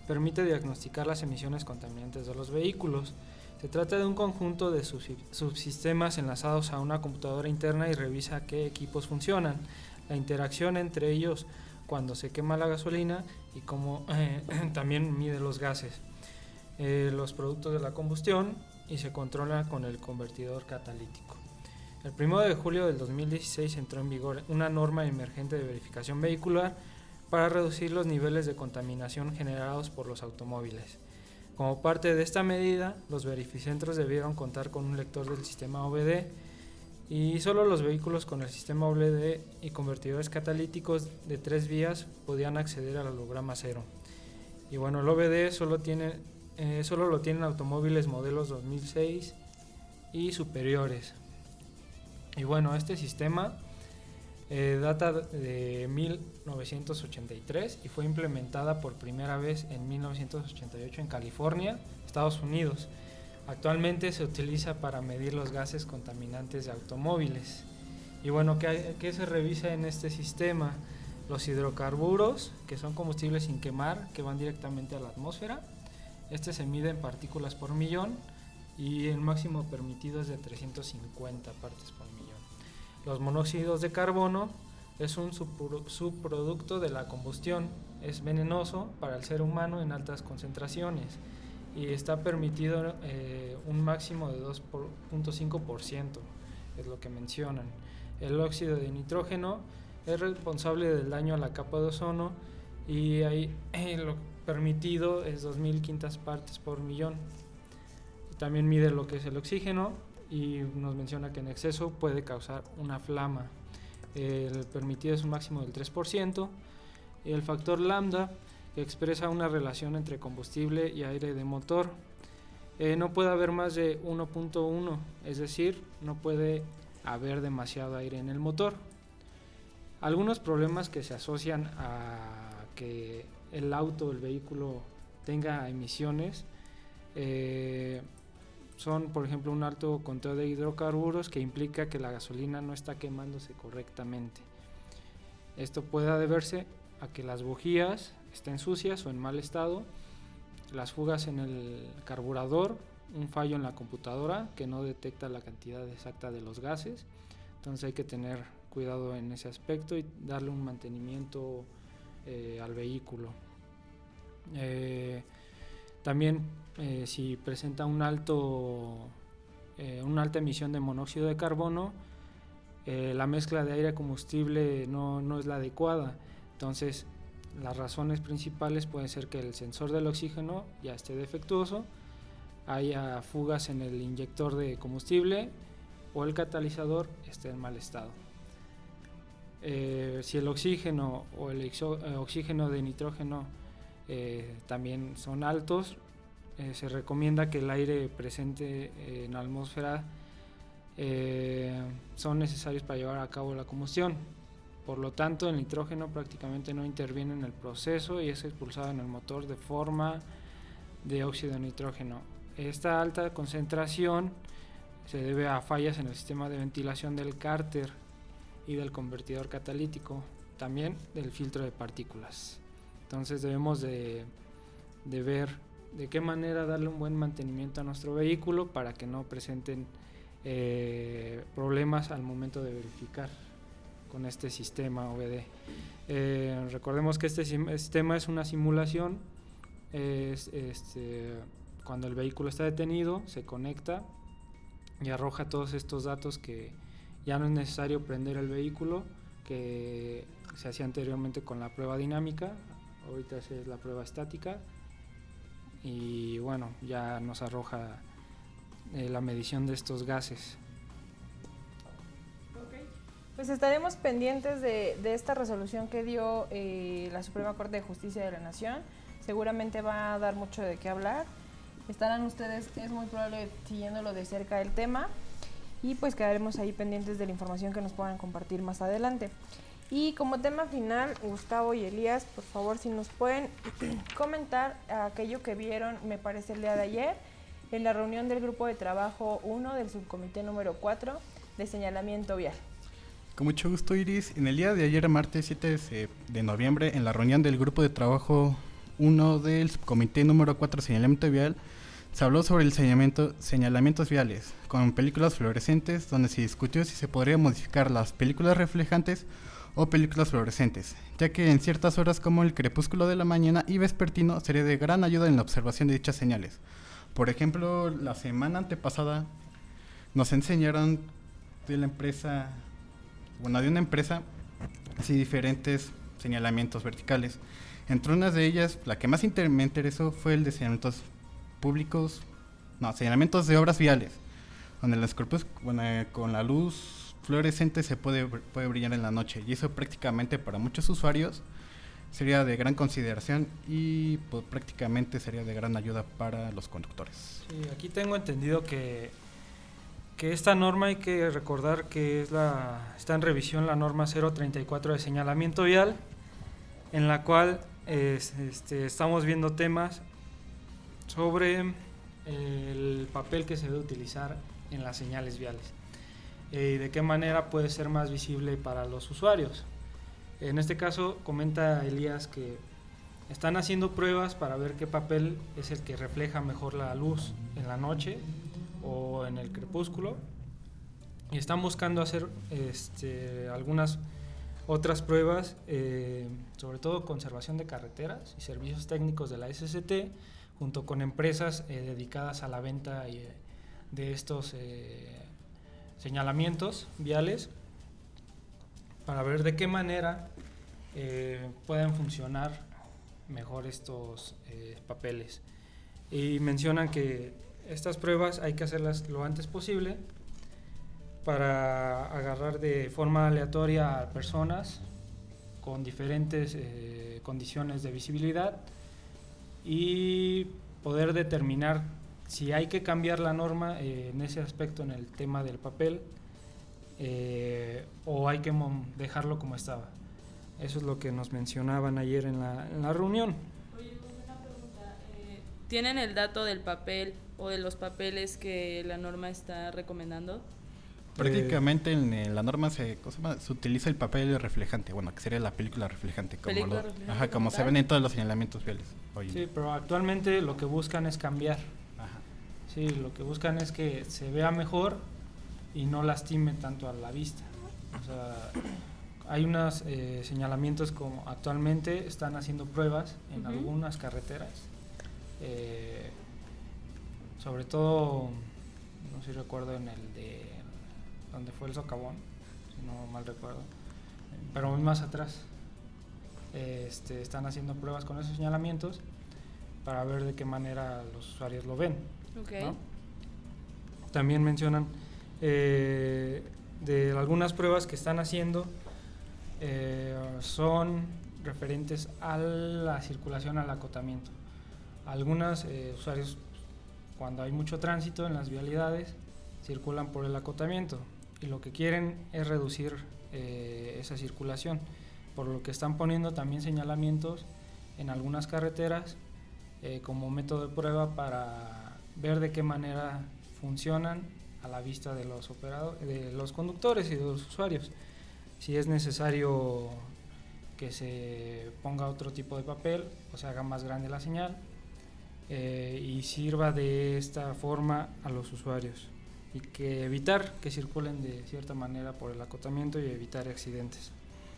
D: permite diagnosticar las emisiones contaminantes de los vehículos. Se trata de un conjunto de subsistemas enlazados a una computadora interna y revisa qué equipos funcionan, la interacción entre ellos cuando se quema la gasolina y cómo también mide los gases, los productos de la combustión, y se controla con el convertidor catalítico. El 1 de julio del 2016 entró en vigor una norma emergente de verificación vehicular para reducir los niveles de contaminación generados por los automóviles. Como parte de esta medida, los verificentros debieron contar con un lector del sistema OBD, y solo los vehículos con el sistema OBD y convertidores catalíticos de 3 vías podían acceder al holograma cero. Y bueno, el OBD solo lo tienen automóviles modelos 2006 y superiores. Y bueno, este sistema data de 1983 y fue implementada por primera vez en 1988 en California, Estados Unidos. Actualmente se utiliza para medir los gases contaminantes de automóviles. Y bueno, ¿qué se revisa en este sistema? Los hidrocarburos, que son combustibles sin quemar, que van directamente a la atmósfera. Se mide en partículas por millón y el máximo permitido es de 350 partes por millón. Los monóxidos de carbono es un subproducto de la combustión. Es venenoso para el ser humano en altas concentraciones y está permitido un máximo de 2.5%, es lo que mencionan. El óxido de nitrógeno es responsable del daño a la capa de ozono y ahí lo permitido es 2.500 partes por millón. También mide lo que es el oxígeno y nos menciona que en exceso puede causar una flama. El permitido es un máximo del 3%. Y el factor lambda, que expresa una relación entre combustible y aire de motor, no puede haber más de 1.1, es decir, no puede haber demasiado aire en el motor. Algunos problemas que se asocian a que el vehículo tenga emisiones son, por ejemplo, un alto conteo de hidrocarburos, que implica que la gasolina no está quemándose correctamente. Esto puede deberse a que las bujías estén sucias o en mal estado, las fugas en el carburador, un fallo en la computadora que no detecta la cantidad exacta de los gases. Entonces hay que tener cuidado en ese aspecto y darle un mantenimiento al vehículo. También si presenta una alta emisión de monóxido de carbono, la mezcla de aire combustible no es la adecuada. Entonces las razones principales pueden ser que el sensor del oxígeno ya esté defectuoso, haya fugas en el inyector de combustible o el catalizador esté en mal estado. Si el oxígeno o el oxígeno de nitrógeno también son altos, se recomienda que el aire presente en la atmósfera son necesarios para llevar a cabo la combustión. Por lo tanto, el nitrógeno prácticamente no interviene en el proceso y es expulsado en el motor de forma de óxido de nitrógeno. Esta alta concentración se debe a fallas en el sistema de ventilación del cárter y del convertidor catalítico, también del filtro de partículas. Entonces debemos de ver de qué manera darle un buen mantenimiento a nuestro vehículo para que no presenten problemas al momento de verificar con este sistema OBD. Recordemos que este sistema es una simulación. Cuando el vehículo está detenido, se conecta y arroja todos estos datos que ya no es necesario prender el vehículo, que se hacía anteriormente con la prueba dinámica. Ahorita es la prueba estática y bueno, ya nos arroja la medición de estos gases.
B: Pues estaremos pendientes de esta resolución que dio la Suprema Corte de Justicia de la Nación. Seguramente va a dar mucho de qué hablar. Estarán ustedes, es muy probable, siguiéndolo de cerca el tema, y pues quedaremos ahí pendientes de la información que nos puedan compartir más adelante. Y como tema final, Gustavo y Elías, por favor, si nos pueden comentar aquello que vieron, me parece, el día de ayer, en la reunión del Grupo de Trabajo 1 del Subcomité número 4 de Señalamiento Vial.
G: Con mucho gusto, Iris. En el día de ayer, martes 7 de noviembre, en la reunión del Grupo de Trabajo 1 del subcomité número 4 señalamiento vial, se habló sobre el señalamientos viales con películas fluorescentes, donde se discutió si se podría modificar las películas reflejantes o películas fluorescentes, ya que en ciertas horas como el crepúsculo de la mañana y vespertino sería de gran ayuda en la observación de dichas señales. Por ejemplo, la semana antepasada nos enseñaron de una empresa, sí, diferentes señalamientos verticales. Entre unas de ellas, la que más me interesó fue el de señalamientos señalamientos de obras viales, donde con la luz fluorescente se puede brillar en la noche, y eso prácticamente para muchos usuarios sería de gran consideración y pues, prácticamente sería de gran ayuda para los conductores.
D: Sí, aquí tengo entendido que esta norma hay que recordar que está en revisión la norma 034 de señalamiento vial, en la cual estamos viendo temas sobre el papel que se debe utilizar en las señales viales y de qué manera puede ser más visible para los usuarios. En este caso comenta Elías que están haciendo pruebas para ver qué papel es el que refleja mejor la luz en la noche o en el crepúsculo, y están buscando hacer algunas otras pruebas, sobre todo conservación de carreteras y servicios técnicos de la SCT, junto con empresas dedicadas a la venta de estos señalamientos viales, para ver de qué manera pueden funcionar mejor estos papeles. Y mencionan que estas pruebas hay que hacerlas lo antes posible para agarrar de forma aleatoria a personas con diferentes condiciones de visibilidad y poder determinar si hay que cambiar la norma en ese aspecto, en el tema del papel, o hay que dejarlo como estaba. Eso es lo que nos mencionaban ayer en la reunión.
C: Oye, una pregunta. ¿Tienen el dato del papel o de los papeles que la norma está recomendando?
G: Prácticamente en la norma se utiliza el papel reflejante, que sería la película reflejante, como se ven en todos los señalamientos viales.
D: Sí, pero actualmente lo que buscan es cambiar.
G: Ajá.
D: Sí, lo que buscan es que se vea mejor y no lastime tanto a la vista. O sea, hay unos señalamientos como actualmente están haciendo pruebas en algunas carreteras, sobre todo, no sé si recuerdo en el de donde fue el socavón, si no mal recuerdo, pero más atrás están haciendo pruebas con esos señalamientos para ver de qué manera los usuarios lo ven.
C: Okay.
D: ¿No? También mencionan de algunas pruebas que están haciendo, son referentes a la circulación, al acotamiento. Algunos usuarios, cuando hay mucho tránsito en las vialidades, circulan por el acotamiento y lo que quieren es reducir esa circulación, por lo que están poniendo también señalamientos en algunas carreteras como método de prueba para ver de qué manera funcionan a la vista de los conductores y de los usuarios. Si es necesario que se ponga otro tipo de papel o se haga más grande la señal y sirva de esta forma a los usuarios, y que evitar que circulen de cierta manera por el acotamiento y evitar accidentes.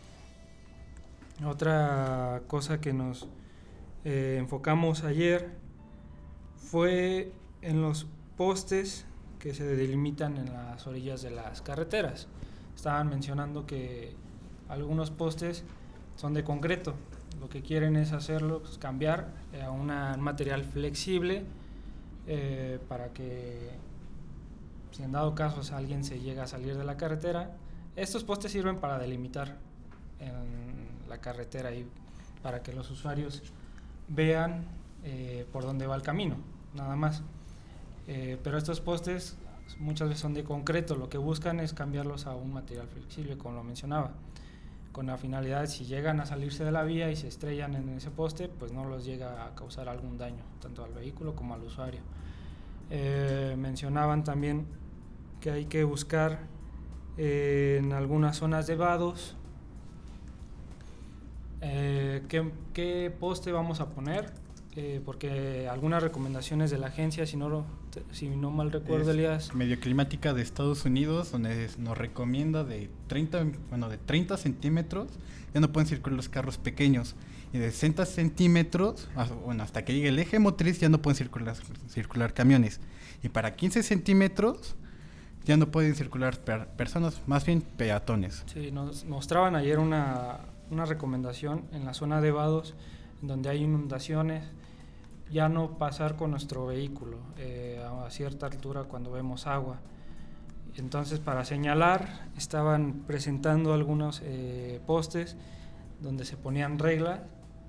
D: Otra cosa que nos enfocamos ayer fue en los postes que se delimitan en las orillas de las carreteras. Estaban mencionando que algunos postes son de concreto. Lo que quieren es hacerlo, cambiar a un material flexible para que, si en dado caso alguien se llega a salir de la carretera, estos postes sirven para delimitar en la carretera y para que los usuarios vean por dónde va el camino, nada más. Pero estos postes muchas veces son de concreto, lo que buscan es cambiarlos a un material flexible, como lo mencionaba, con la finalidad de si llegan a salirse de la vía y se estrellan en ese poste, pues no los llega a causar algún daño, tanto al vehículo como al usuario. Mencionaban también que hay que buscar en algunas zonas de vados qué poste vamos a poner, porque algunas recomendaciones de la agencia, si no mal recuerdo, Elías.
G: Medioclimática de Estados Unidos, donde nos recomienda de 30 centímetros, ya no pueden circular los carros pequeños. Y de 60 centímetros, hasta que llegue el eje motriz, ya no pueden circular camiones. Y para 15 centímetros, ya no pueden circular personas, más bien peatones.
D: Sí, nos mostraban ayer una recomendación en la zona de vados, donde hay inundaciones, ya no pasar con nuestro vehículo a cierta altura cuando vemos agua. Entonces, para señalar, estaban presentando algunos postes donde se ponían reglas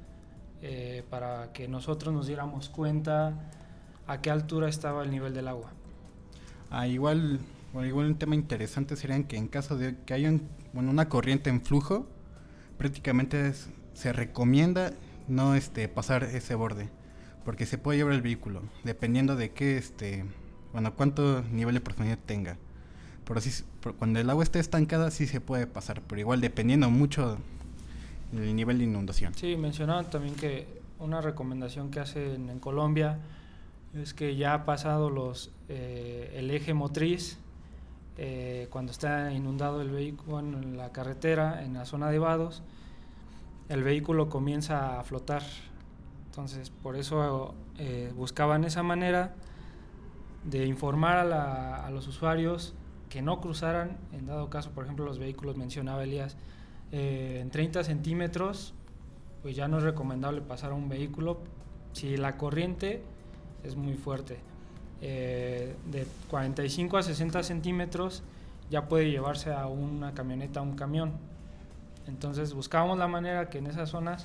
D: para que nosotros nos diéramos cuenta a qué altura estaba el nivel del agua.
G: Igual un tema interesante sería que en caso de que haya una corriente en flujo, prácticamente se recomienda no pasar ese borde, porque se puede llevar el vehículo, dependiendo de cuánto nivel de profundidad tenga. Cuando el agua esté estancada sí se puede pasar, pero igual dependiendo mucho del nivel de inundación.
D: Sí, mencionaban también que una recomendación que hacen en Colombia es que ya ha pasado el eje motriz, cuando está inundado el vehículo en la carretera, en la zona de vados, el vehículo comienza a flotar. Entonces, por eso buscaban esa manera de informar a los usuarios que no cruzaran, en dado caso, por ejemplo, los vehículos, mencionaba Elías, en 30 centímetros, pues ya no es recomendable pasar a un vehículo si la corriente es muy fuerte. De 45 a 60 centímetros ya puede llevarse a una camioneta, a un camión. Entonces buscábamos la manera que en esas zonas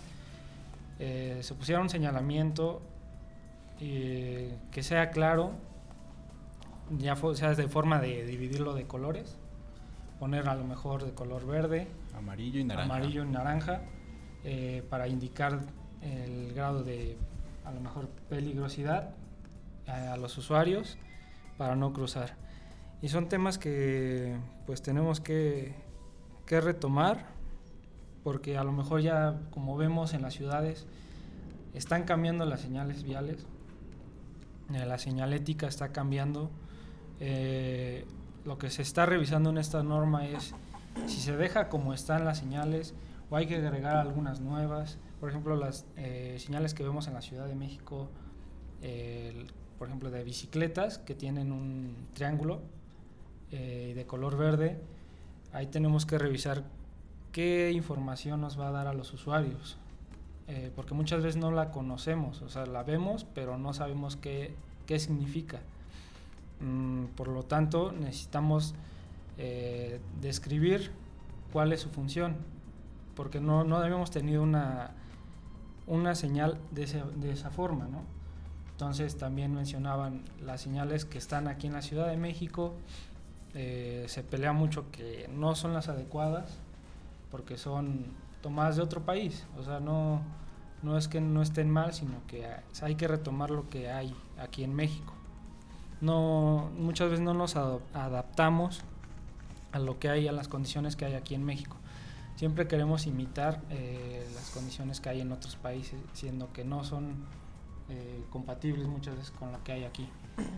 D: se pusiera un señalamiento que sea claro, sea de forma de dividirlo de colores, poner a lo mejor de color verde,
G: amarillo y naranja, para indicar el grado de, a lo mejor, peligrosidad a los usuarios para no cruzar. Y son temas que pues tenemos que retomar, porque a lo mejor ya, como vemos en las ciudades, están cambiando las señales viales, la señalética está cambiando. Lo que se está revisando en esta norma es si se deja como están las señales o hay que agregar algunas nuevas. Por ejemplo, las señales que vemos en la Ciudad de México, por ejemplo, de bicicletas que tienen un triángulo de color verde, ahí tenemos que revisar qué información nos va a dar a los usuarios, porque muchas veces no la conocemos, o sea, la vemos pero no sabemos qué significa. Por lo tanto, necesitamos describir cuál es su función, porque no habíamos tenido una señal de esa forma, ¿no? Entonces también mencionaban las señales que están aquí en la Ciudad de México. Se pelea mucho que no son las adecuadas porque son tomadas de otro país, o sea, no es que no estén mal, sino que hay que retomar lo que hay aquí en México. Muchas veces no nos adaptamos a lo que hay, a las condiciones que hay aquí en México. Siempre queremos imitar las condiciones que hay en otros países, siendo que no son compatibles muchas veces con lo que hay aquí.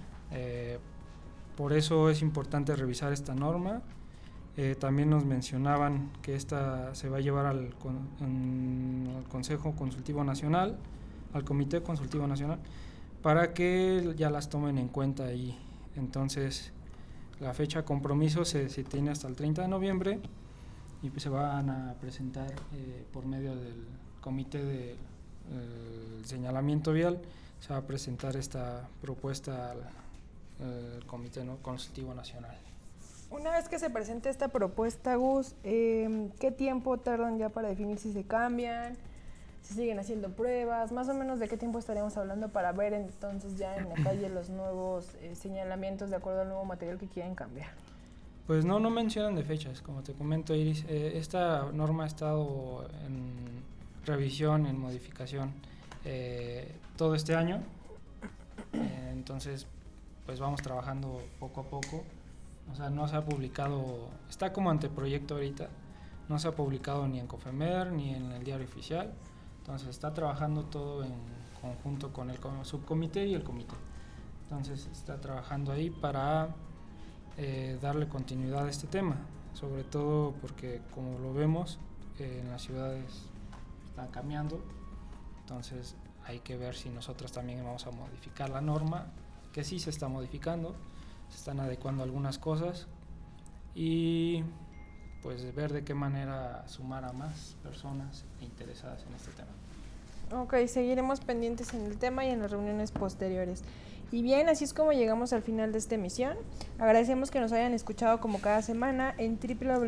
G: Por eso es importante revisar esta norma. También nos mencionaban que esta se va a llevar al Consejo Consultivo Nacional, al Comité Consultivo Nacional, para que ya las tomen en cuenta ahí. Entonces, la fecha compromiso se tiene hasta el 30 de noviembre y pues se van a presentar por medio del Comité de Señalamiento Vial, se va a presentar esta propuesta al Comité Consultivo Nacional.
B: Una vez que se presente esta propuesta, Gus, ¿qué tiempo tardan ya para definir si se cambian, si siguen haciendo pruebas? Más o menos de qué tiempo estaríamos hablando para ver entonces ya en la calle los nuevos señalamientos de acuerdo al nuevo material que quieren cambiar.
D: Pues no mencionan de fechas, como te comento, Iris. Esta norma ha estado en revisión, en modificación todo este año. Entonces, pues vamos trabajando poco a poco. O sea, no se ha publicado, está como anteproyecto ahorita, no se ha publicado ni en COFEMER ni en el diario oficial. Entonces está trabajando todo en conjunto con el subcomité y el comité. Entonces está trabajando ahí para darle continuidad a este tema, sobre todo porque como lo vemos en las ciudades están cambiando, entonces hay que ver si nosotros también vamos a modificar la norma, que sí se está modificando, se están adecuando algunas cosas y pues ver de qué manera sumar a más personas interesadas en este tema.
B: Ok, seguiremos pendientes en el tema y en las reuniones posteriores. Y bien, así es como llegamos al final de esta emisión. Agradecemos que nos hayan escuchado como cada semana en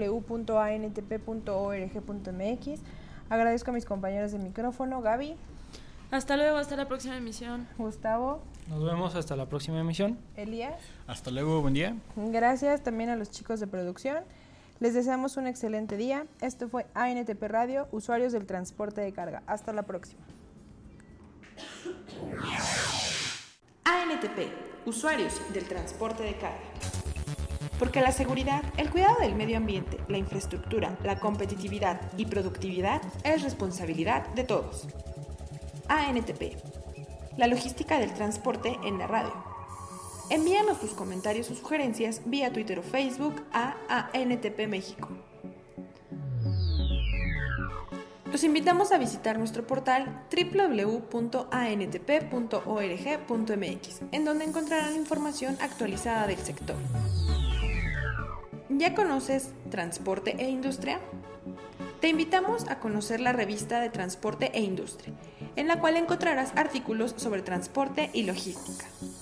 B: www.antp.org.mx. Agradezco a mis compañeros de micrófono, Gaby.
C: Hasta luego, hasta la próxima emisión.
B: Gustavo.
D: Nos vemos hasta la próxima emisión.
B: Elías.
G: Hasta luego, buen día.
B: Gracias también a los chicos de producción. Les deseamos un excelente día. Esto fue ANTP Radio, usuarios del transporte de carga. Hasta la próxima.
A: ANTP, usuarios del transporte de carga. Porque la seguridad, el cuidado del medio ambiente, la infraestructura, la competitividad y productividad es responsabilidad de todos. ANTP, la logística del transporte en la radio. Envíanos tus comentarios o sugerencias vía Twitter o Facebook a ANTP México. Los invitamos a visitar nuestro portal www.antp.org.mx, en donde encontrarán información actualizada del sector. ¿Ya conoces Transporte e Industria? Te invitamos a conocer la revista de Transporte e Industria, en la cual encontrarás artículos sobre transporte y logística.